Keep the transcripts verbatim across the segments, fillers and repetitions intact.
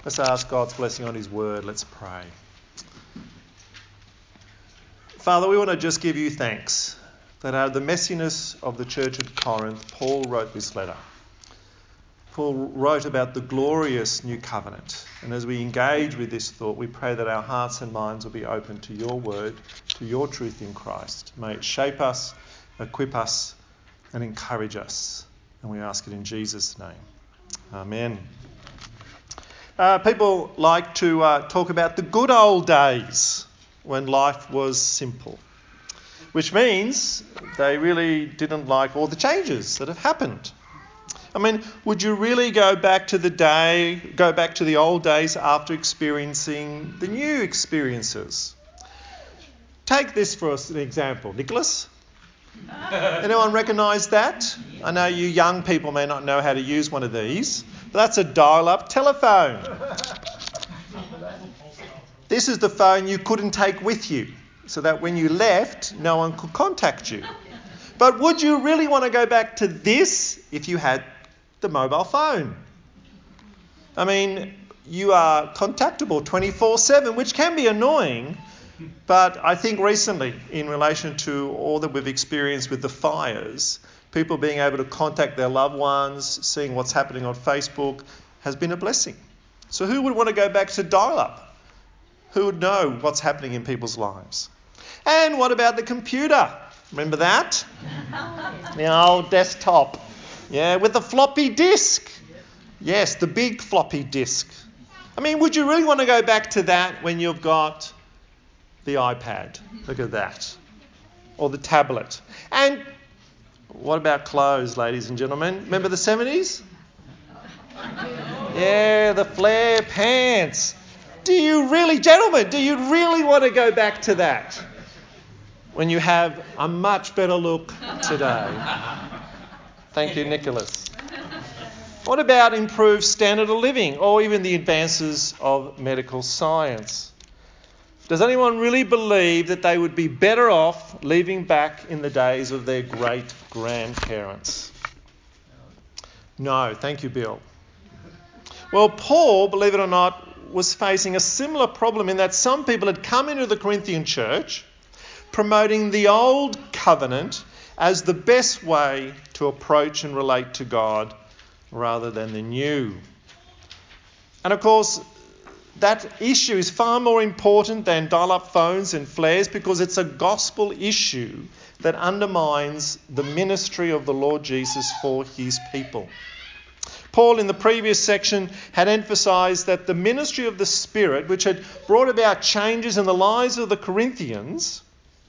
Let's ask God's blessing on his word. Let's pray. Father, we want to just give you thanks that out of the messiness of the church at Corinth, Paul wrote this letter. Paul wrote about the glorious new covenant. And as we engage with this thought, we pray that our hearts and minds will be open to your word, to your truth in Christ. May it shape us, equip us, and encourage us. And we ask it in Jesus' name. Amen. Uh, people like to uh, talk about the good old days when life was simple, which means they really didn't like all the changes that have happened. I mean, would you really go back to the day, go back to the old days after experiencing the new experiences? Take this for an example. Nicholas? Anyone recognise that? I know you young people may not know how to use one of these. But that's a dial-up telephone. This is the phone you couldn't take with you, so that when you left, no one could contact you. But would you really want to go back to this if you had the mobile phone? I mean, you are contactable twenty-four seven, which can be annoying, but I think recently, in relation to all that we've experienced with the fires, people being able to contact their loved ones, seeing what's happening on Facebook, has been a blessing. So who would want to go back to dial-up? Who would know what's happening in people's lives? And what about the computer? Remember that? The old desktop. Yeah, with the floppy disk. Yes, the big floppy disk. I mean, would you really want to go back to that when you've got the iPad? Look at that. Or the tablet. And what about clothes, ladies and gentlemen? Remember the seventies? Yeah, the flare pants. Do you really, gentlemen, do you really want to go back to that when you have a much better look today? Thank you, Nicholas. What about improved standard of living or even the advances of medical science? Does anyone really believe that they would be better off living back in the days of their great-grandparents? No, thank you, Bill. Well, Paul, believe it or not, was facing a similar problem in that some people had come into the Corinthian church promoting the old covenant as the best way to approach and relate to God rather than the new. And of course, that issue is far more important than dial-up phones and flares because it's a gospel issue that undermines the ministry of the Lord Jesus for his people. Paul, in the previous section, had emphasised that the ministry of the Spirit, which had brought about changes in the lives of the Corinthians,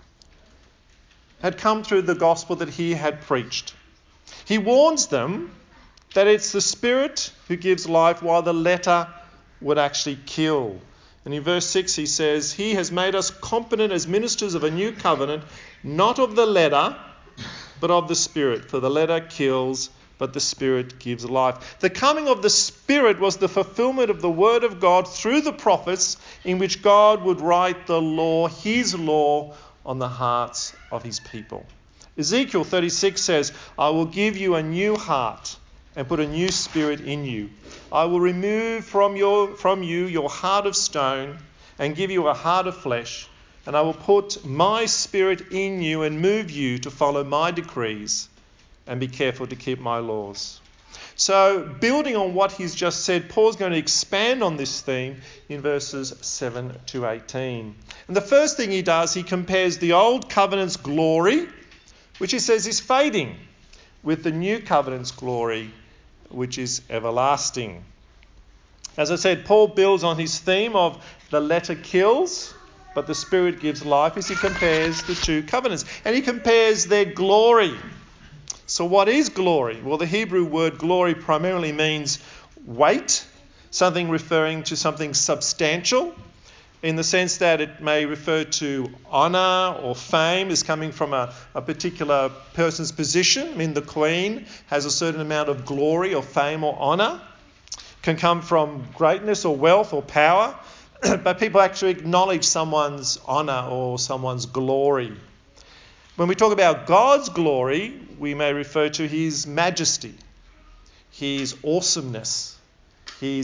had come through the gospel that he had preached. He warns them that it's the Spirit who gives life while the letter would actually kill. And in verse six he says, "He has made us competent as ministers of a new covenant, not of the letter, but of the Spirit. For the letter kills, but the Spirit gives life." The coming of the Spirit was the fulfillment of the word of God through the prophets, in which God would write the law, his law, on the hearts of his people. Ezekiel thirty-six says, "I will give you a new heart and put a new spirit in you. I will remove from your from you your heart of stone and give you a heart of flesh, and I will put my spirit in you and move you to follow my decrees and be careful to keep my laws." So, building on what he's just said, Paul's going to expand on this theme in verses seven to eighteen. And the first thing he does, he compares the old covenant's glory, which he says is fading, with the new covenant's glory, which is everlasting. As I said, Paul builds on his theme of the letter kills, but the Spirit gives life, as he compares the two covenants. And he compares their glory. So what is glory? Well, the Hebrew word glory primarily means weight, something referring to something substantial, in the sense that it may refer to honour or fame as coming from a, a particular person's position. I mean, the Queen has a certain amount of glory or fame or honour. Can come from greatness or wealth or power, but people actually acknowledge someone's honour or someone's glory. When we talk about God's glory, we may refer to his majesty, his awesomeness, his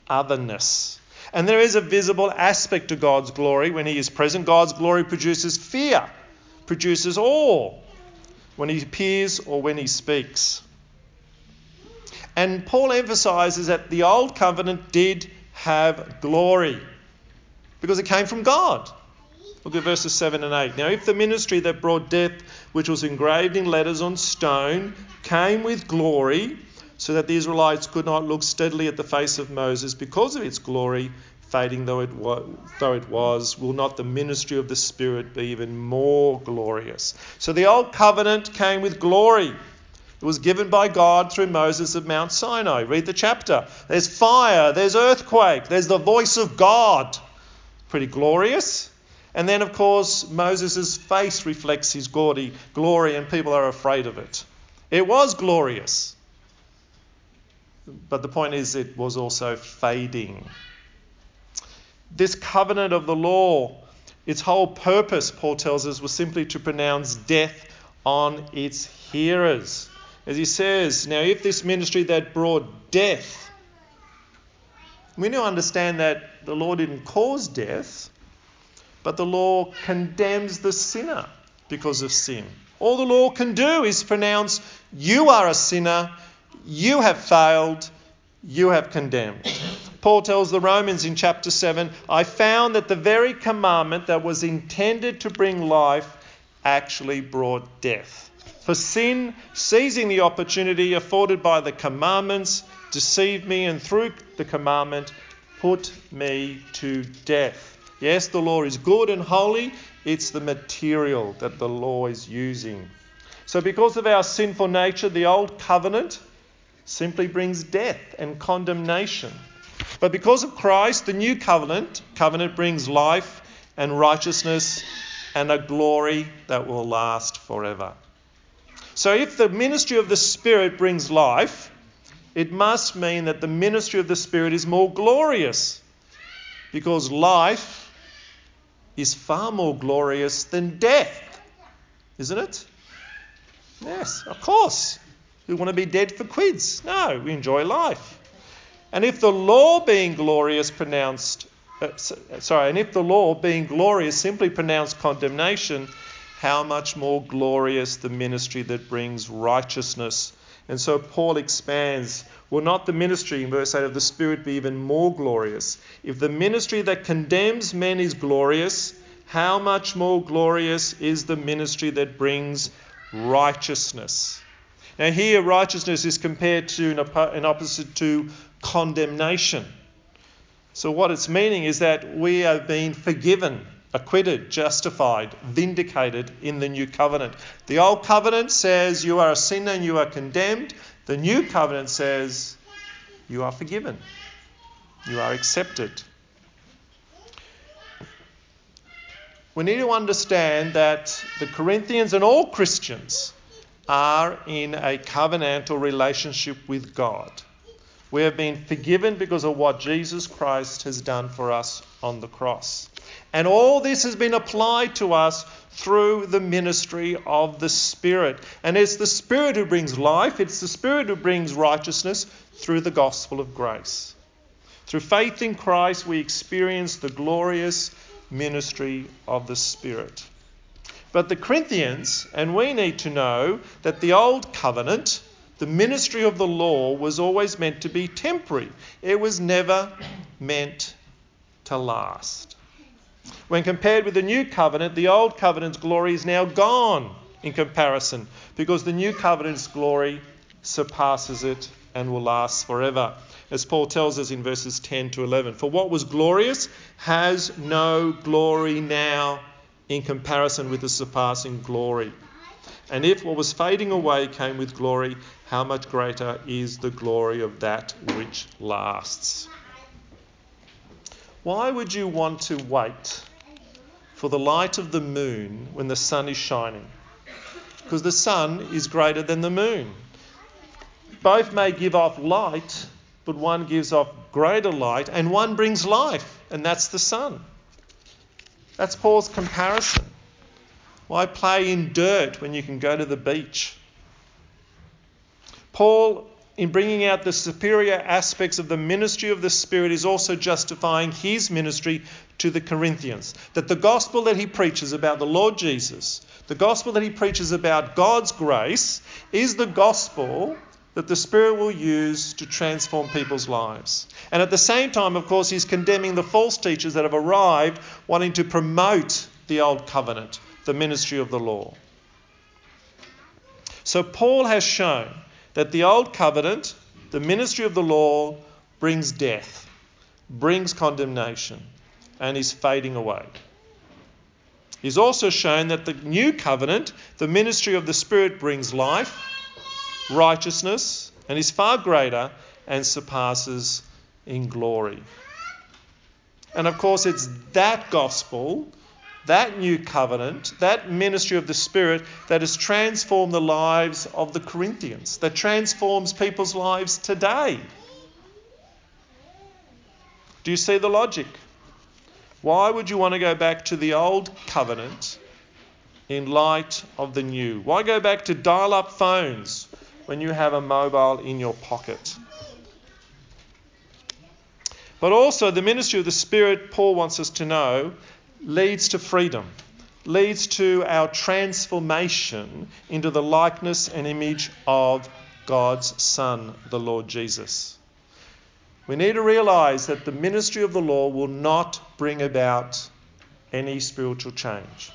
otherness. And there is a visible aspect to God's glory. When he is present, God's glory produces fear, produces awe when he appears or when he speaks. And Paul emphasises that the old covenant did have glory because it came from God. Look at verses seven and eight. Now, if the ministry that brought death, which was engraved in letters on stone, came with glory, so that the Israelites could not look steadily at the face of Moses because of its glory, fading though it was, though it was, will not the ministry of the Spirit be even more glorious? So the old covenant came with glory. It was given by God through Moses at Mount Sinai. Read the chapter. There's fire, there's earthquake, there's the voice of God. Pretty glorious. And then, of course, Moses' face reflects his gaudy glory and people are afraid of it. It was glorious. But the point is, it was also fading. This covenant of the law, its whole purpose, Paul tells us, was simply to pronounce death on its hearers. As he says, now if this ministry that brought death, we now understand that the law didn't cause death, but the law condemns the sinner because of sin. All the law can do is pronounce, you are a sinner, you have failed, you have condemned. Paul tells the Romans in chapter seven, I found that the very commandment that was intended to bring life actually brought death. For sin, seizing the opportunity afforded by the commandments, deceived me and through the commandment put me to death. Yes, the law is good and holy. It's the material that the law is using. So because of our sinful nature, the old covenant simply brings death and condemnation. But because of Christ, the new covenant, covenant brings life and righteousness and a glory that will last forever. So if the ministry of the Spirit brings life, it must mean that the ministry of the Spirit is more glorious, because life is far more glorious than death, isn't it? Yes, of course. We want to be dead for quids. No, we enjoy life. And if the law being glorious pronounced, uh, sorry, and if the law being glorious simply pronounced condemnation, how much more glorious the ministry that brings righteousness. And so Paul expands, will not the ministry, in verse eight, of the Spirit be even more glorious? If the ministry that condemns men is glorious, how much more glorious is the ministry that brings righteousness? Now here, righteousness is compared to an opposite to condemnation. So what it's meaning is that we have been forgiven, acquitted, justified, vindicated in the new covenant. The old covenant says you are a sinner and you are condemned. The new covenant says you are forgiven. You are accepted. We need to understand that the Corinthians and all Christians are in a covenantal relationship with God. We have been forgiven because of what Jesus Christ has done for us on the cross. And all this has been applied to us through the ministry of the Spirit. And it's the Spirit who brings life. It's the Spirit who brings righteousness through the gospel of grace. Through faith in Christ, we experience the glorious ministry of the Spirit. But the Corinthians, and we need to know that the old covenant, the ministry of the law, was always meant to be temporary. It was never meant to last. When compared with the new covenant, the old covenant's glory is now gone in comparison, because the new covenant's glory surpasses it and will last forever. As Paul tells us in verses ten to eleven, for what was glorious has no glory now in comparison with the surpassing glory. And if what was fading away came with glory, how much greater is the glory of that which lasts? Why would you want to wait for the light of the moon when the sun is shining? Because the sun is greater than the moon. Both may give off light, but one gives off greater light, and one brings life, and that's the sun. That's Paul's comparison. Why play in dirt when you can go to the beach? Paul in bringing out the superior aspects of the ministry of the Spirit, is also justifying his ministry to the Corinthians. That the gospel that he preaches about the Lord Jesus, the gospel that he preaches about God's grace, is the gospel that the Spirit will use to transform people's lives. And at the same time, of course, he's condemning the false teachers that have arrived wanting to promote the old covenant, the ministry of the law. So Paul has shown that the old covenant, the ministry of the law, brings death, brings condemnation, and is fading away. He's also shown that the new covenant, the ministry of the Spirit, brings life, righteousness, and is far greater and surpasses in glory. And of course, it's that gospel, that new covenant, that ministry of the Spirit that has transformed the lives of the Corinthians, that transforms people's lives today. Do you see the logic? Why would you want to go back to the old covenant in light of the new? Why go back to dial-up phones when you have a mobile in your pocket? But also the ministry of the Spirit, Paul wants us to know, leads to freedom, leads to our transformation into the likeness and image of God's Son, the Lord Jesus. We need to realise that the ministry of the law will not bring about any spiritual change.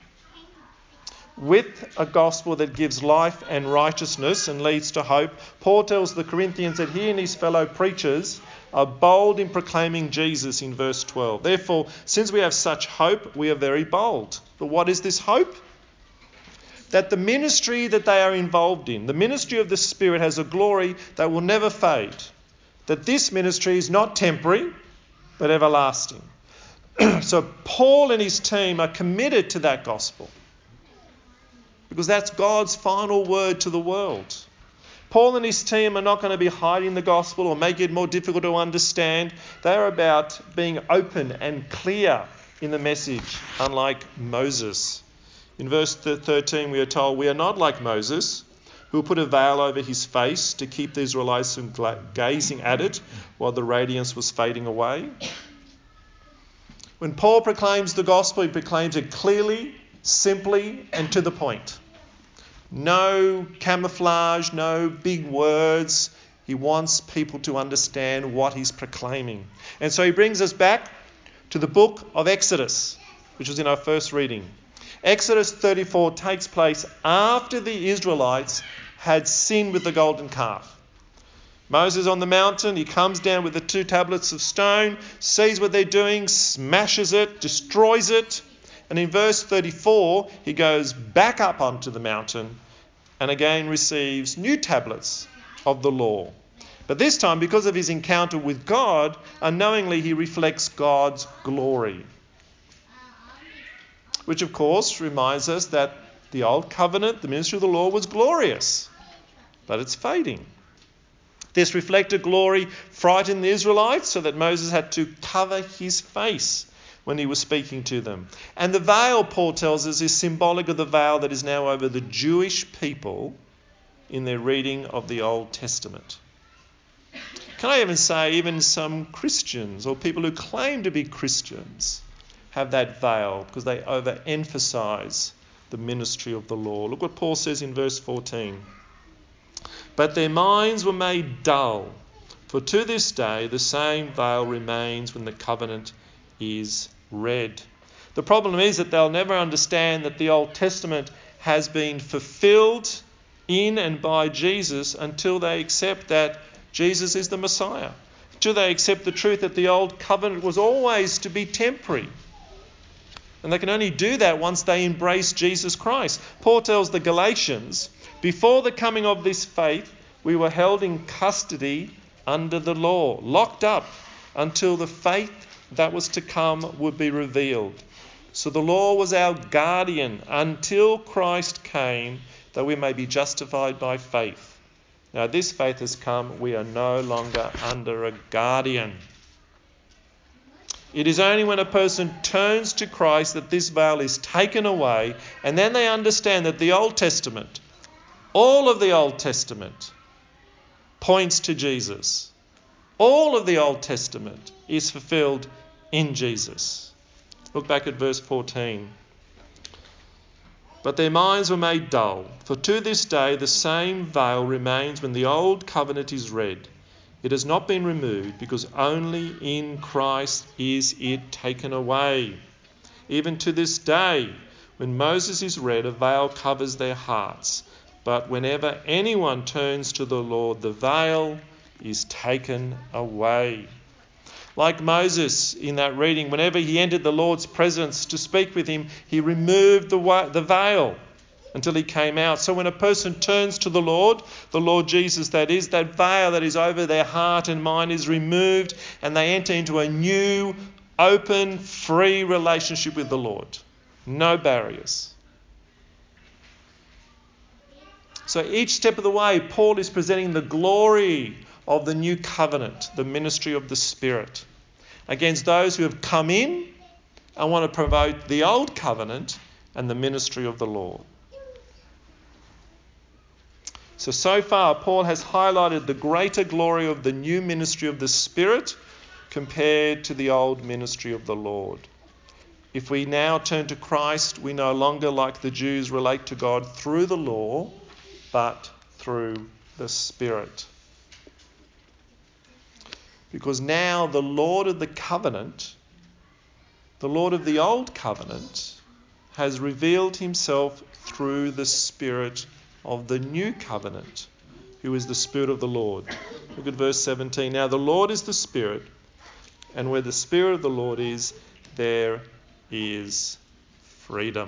With a gospel that gives life and righteousness and leads to hope, Paul tells the Corinthians that he and his fellow preachers are bold in proclaiming Jesus in verse twelve. Therefore, since we have such hope, we are very bold. But what is this hope? That the ministry that they are involved in, the ministry of the Spirit, has a glory that will never fade. That this ministry is not temporary, but everlasting. So Paul and his team are committed to that gospel, because that's God's final word to the world. Paul and his team are not going to be hiding the gospel or making it more difficult to understand. They're about being open and clear in the message, unlike Moses. In verse thirteen we are told, we are not like Moses, who put a veil over his face to keep the Israelites from gazing at it while the radiance was fading away. When Paul proclaims the gospel, he proclaims it clearly, simply, and to the point. No camouflage, no big words. He wants people to understand what he's proclaiming. And so he brings us back to the book of Exodus, which was in our first reading. Exodus thirty-four takes place after the Israelites had sinned with the golden calf. Moses on the mountain, he comes down with the two tablets of stone, sees what they're doing, smashes it, destroys it. And in verse thirty-four, he goes back up onto the mountain and again receives new tablets of the law. But this time, because of his encounter with God, unknowingly he reflects God's glory. Which, of course, reminds us that the old covenant, the ministry of the law, was glorious, but it's fading. This reflected glory frightened the Israelites so that Moses had to cover his face when he was speaking to them. And the veil, Paul tells us, is symbolic of the veil that is now over the Jewish people in their reading of the Old Testament. Can I even say, even some Christians or people who claim to be Christians have that veil because they overemphasize the ministry of the law. Look what Paul says in verse fourteen. But their minds were made dull, for to this day the same veil remains when the covenant is read. The problem is that they'll never understand that the Old Testament has been fulfilled in and by Jesus until they accept that Jesus is the Messiah. Until they accept the truth that the Old Covenant was always to be temporary. And they can only do that once they embrace Jesus Christ. Paul tells the Galatians, before the coming of this faith, we were held in custody under the law, locked up until the faith that was to come would be revealed. So the law was our guardian until Christ came, that we may be justified by faith. Now this faith has come, we are no longer under a guardian. It is only when a person turns to Christ that this veil is taken away, and then they understand that the Old Testament, all of the Old Testament, points to Jesus. All of the Old Testament is fulfilled in Jesus. Look back at verse fourteen. But their minds were made dull, for to this day the same veil remains when the old covenant is read. It has not been removed, because only in Christ is it taken away. Even to this day, when Moses is read, a veil covers their hearts. But whenever anyone turns to the Lord, the veil is taken away. Like Moses in that reading, whenever he entered the Lord's presence to speak with him, he removed the, wa- the veil until he came out. So when a person turns to the Lord, the Lord Jesus that is, that veil that is over their heart and mind is removed, and they enter into a new, open, free relationship with the Lord. No barriers. So each step of the way, Paul is presenting the glory of the new covenant, the ministry of the Spirit, against those who have come in and want to promote the old covenant and the ministry of the law. So, so far, Paul has highlighted the greater glory of the new ministry of the Spirit compared to the old ministry of the Lord. If we now turn to Christ, we no longer, like the Jews, relate to God through the law, but through the Spirit. Because now the Lord of the covenant, the Lord of the old covenant, has revealed himself through the Spirit of the new covenant, who is the Spirit of the Lord. Look at verse seventeen. Now the Lord is the Spirit, and where the Spirit of the Lord is, there is freedom.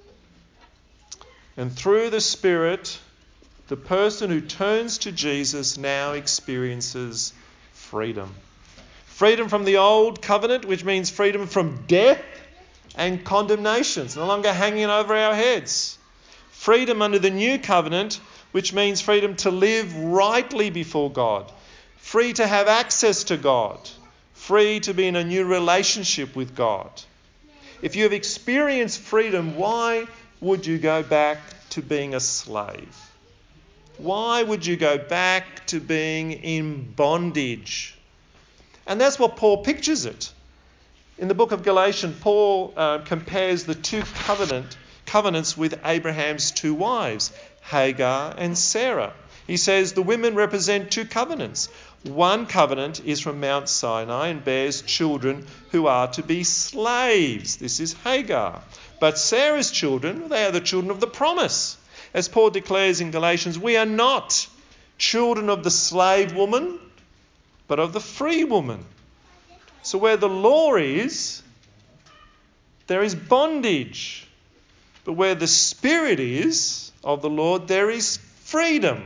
And through the Spirit, the person who turns to Jesus now experiences freedom. Freedom from the old covenant, which means freedom from death and condemnation. It's no longer hanging over our heads. Freedom under the new covenant, which means freedom to live rightly before God. Free to have access to God. Free to be in a new relationship with God. If you have experienced freedom, why would you go back to being a slave? Why would you go back to being in bondage? And that's what Paul pictures it. In the book of Galatians, Paul uh, compares the two covenant covenants with Abraham's two wives, Hagar and Sarah. He says the women represent two covenants. One covenant is from Mount Sinai and bears children who are to be slaves. This is Hagar. But Sarah's children, they are the children of the promise. As Paul declares in Galatians, we are not children of the slave woman, but of the free woman. So where the law is, there is bondage. But where the Spirit is of the Lord, there is freedom.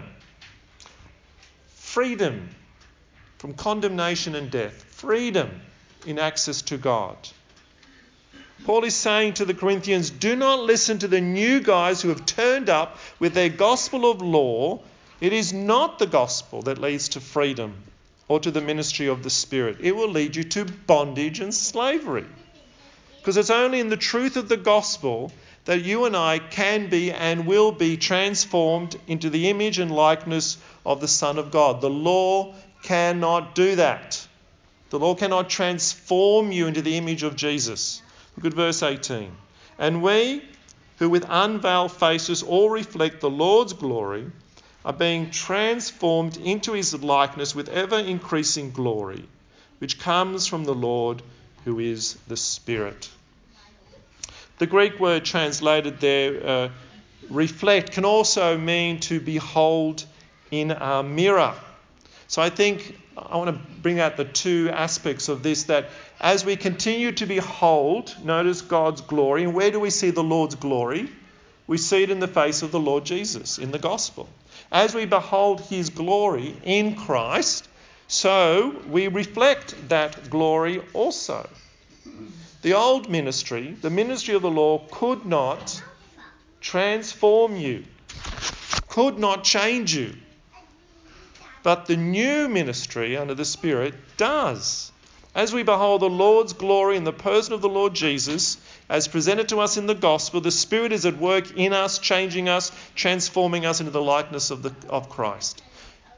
Freedom from condemnation and death. Freedom in access to God. Paul is saying to the Corinthians, do not listen to the new guys who have turned up with their gospel of law. It is not the gospel that leads to freedom or to the ministry of the Spirit. It will lead you to bondage and slavery. Because it's only in the truth of the gospel that you and I can be and will be transformed into the image and likeness of the Son of God. The law cannot do that. The law cannot transform you into the image of Jesus. Look at verse eighteen. And we, who with unveiled faces all reflect the Lord's glory, are being transformed into his likeness with ever-increasing glory, which comes from the Lord who is the Spirit. The Greek word translated there, uh, reflect, can also mean to behold in a mirror. So I think I want to bring out the two aspects of this, that as we continue to behold, notice God's glory. And where do we see the Lord's glory? We see it in the face of the Lord Jesus, in the gospel. As we behold his glory in Christ, so we reflect that glory also. The old ministry, the ministry of the law, could not transform you, could not change you. But the new ministry under the Spirit does. As we behold the Lord's glory in the person of the Lord Jesus, as presented to us in the gospel, the Spirit is at work in us, changing us, transforming us into the likeness of, the, of Christ.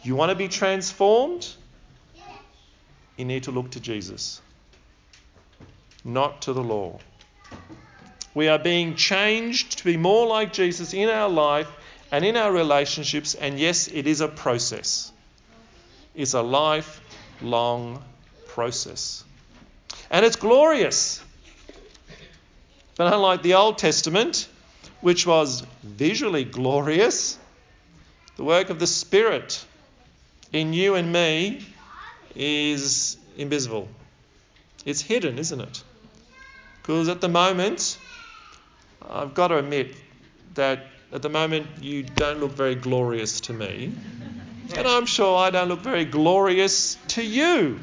You want to be transformed? You need to look to Jesus, not to the law. We are being changed to be more like Jesus in our life and in our relationships, and yes, it is a process. It's a lifelong process. And it's glorious. But unlike the Old Testament, which was visually glorious, the work of the Spirit in you and me is invisible. It's hidden, isn't it? Because at the moment, I've got to admit that at the moment you don't look very glorious to me. And I'm sure I don't look very glorious to you.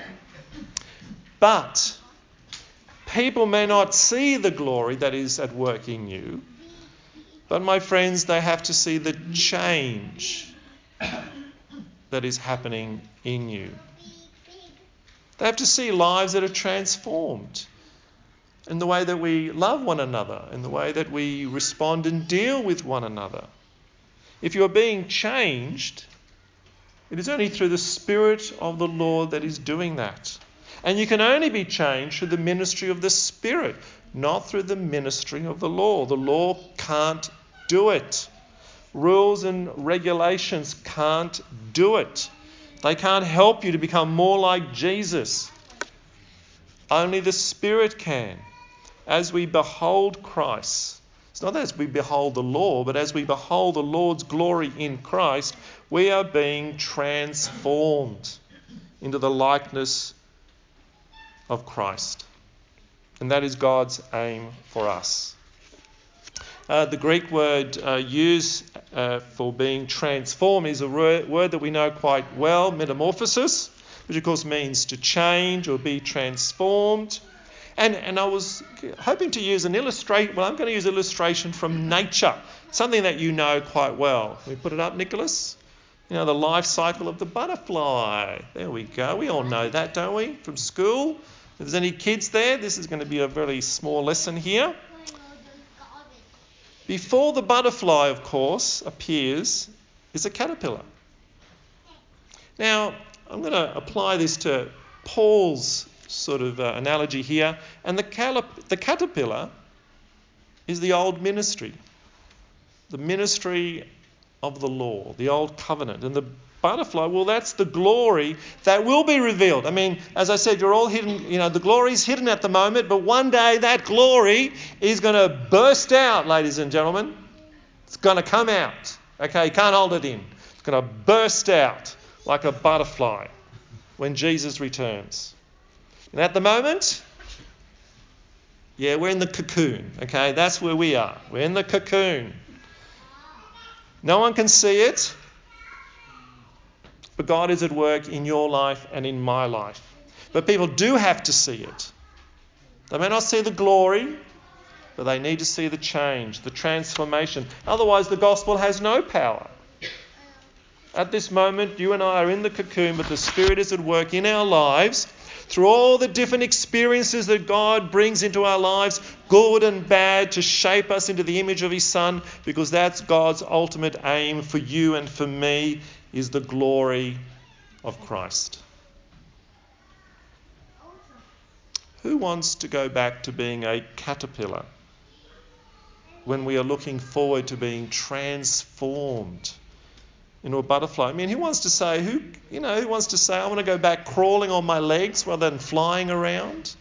But people may not see the glory that is at work in you. But my friends, they have to see the change that is happening in you. They have to see lives that are transformed in the way that we love one another, in the way that we respond and deal with one another. If you're being changed, it is only through the Spirit of the Lord that is doing that. And you can only be changed through the ministry of the Spirit, not through the ministry of the law. The law can't do it. Rules and regulations can't do it. They can't help you to become more like Jesus. Only the Spirit can. As we behold Christ, it's not as we behold the law, but as we behold the Lord's glory in Christ, we are being transformed into the likeness of Christ. And that is God's aim for us. Uh, the Greek word uh, used uh, for being transformed is a word, word that we know quite well, metamorphosis, which of course means to change or be transformed. And, and I was hoping to use an illustration. Well, I'm going to use an illustration from nature, something that you know quite well. Can we put it up, Nicholas? You know, the life cycle of the butterfly. There we go. We all know that, don't we, from school? If there's any kids there, this is going to be a very small lesson here. Before the butterfly, of course, appears, is a caterpillar. Now, I'm going to apply this to Paul's sort of uh, analogy here. And the, calip- the caterpillar is the old ministry, the ministry of the law, the old covenant. And the butterfly, well, that's the glory that will be revealed. I mean, as I said, you're all hidden, you know, the glory is hidden at the moment, but one day that glory is going to burst out, ladies and gentlemen. It's going to come out. Okay, you can't hold it in. It's going to burst out like a butterfly when Jesus returns. And at the moment, yeah, we're in the cocoon. Okay, that's where we are. We're in the cocoon. No one can see it. But God is at work in your life and in my life. But people do have to see it. They may not see the glory, but they need to see the change, the transformation. Otherwise, the gospel has no power. At this moment, you and I are in the cocoon, but the Spirit is at work in our lives through all the different experiences that God brings into our lives, good and bad, to shape us into the image of His Son, because that's God's ultimate aim for you and for me, is the glory of Christ. Who wants to go back to being a caterpillar when we are looking forward to being transformed into a butterfly? I mean, who wants to say, who, you know, who wants to say, I want to go back crawling on my legs rather than flying around?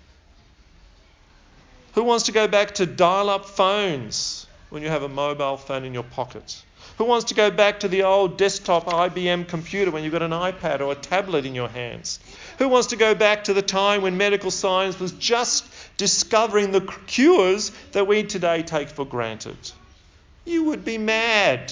Who wants to go back to dial-up phones when you have a mobile phone in your pocket? Who wants to go back to the old desktop I B M computer when you've got an iPad or a tablet in your hands? Who wants to go back to the time when medical science was just discovering the cures that we today take for granted? You would be mad.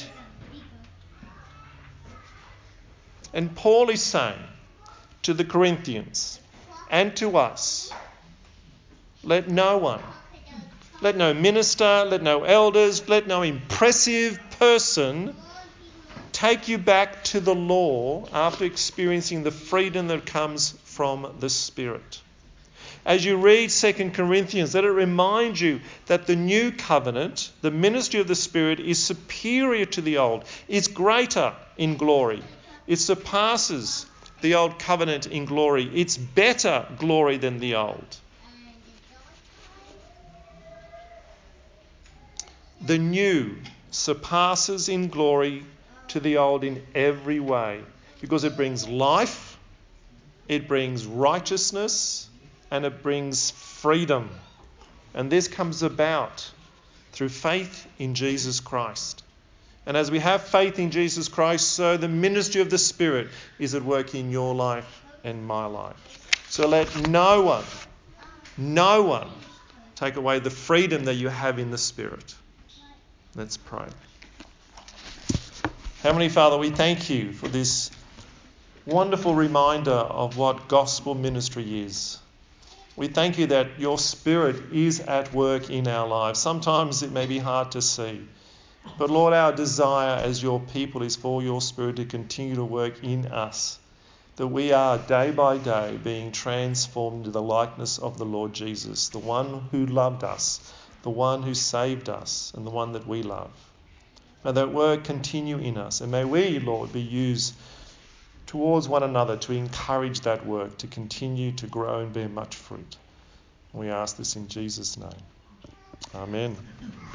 And Paul is saying to the Corinthians and to us, let no one, let no minister, let no elders, let no impressive person take you back to the law after experiencing the freedom that comes from the Spirit. As you read Second Corinthians, let it remind you that the new covenant, the ministry of the Spirit, is superior to the old, is greater in glory, It surpasses the old covenant in glory. It's better glory than the old. The new surpasses in glory to the old in every way, because it brings life, it brings righteousness, and it brings freedom. And this comes about through faith in Jesus Christ. And as we have faith in Jesus Christ, so the ministry of the Spirit is at work in your life and my life. So let no one, no one take away the freedom that you have in the Spirit. Let's pray. Heavenly Father, we thank you for this wonderful reminder of what gospel ministry is. We thank you that your Spirit is at work in our lives. Sometimes it may be hard to see. But Lord, our desire as your people is for your Spirit to continue to work in us, that we are day by day being transformed into the likeness of the Lord Jesus, the one who loved us, the one who saved us, and the one that we love. May that work continue in us, and may we, Lord, be used towards one another to encourage that work to continue to grow and bear much fruit. We ask this in Jesus' name. Amen.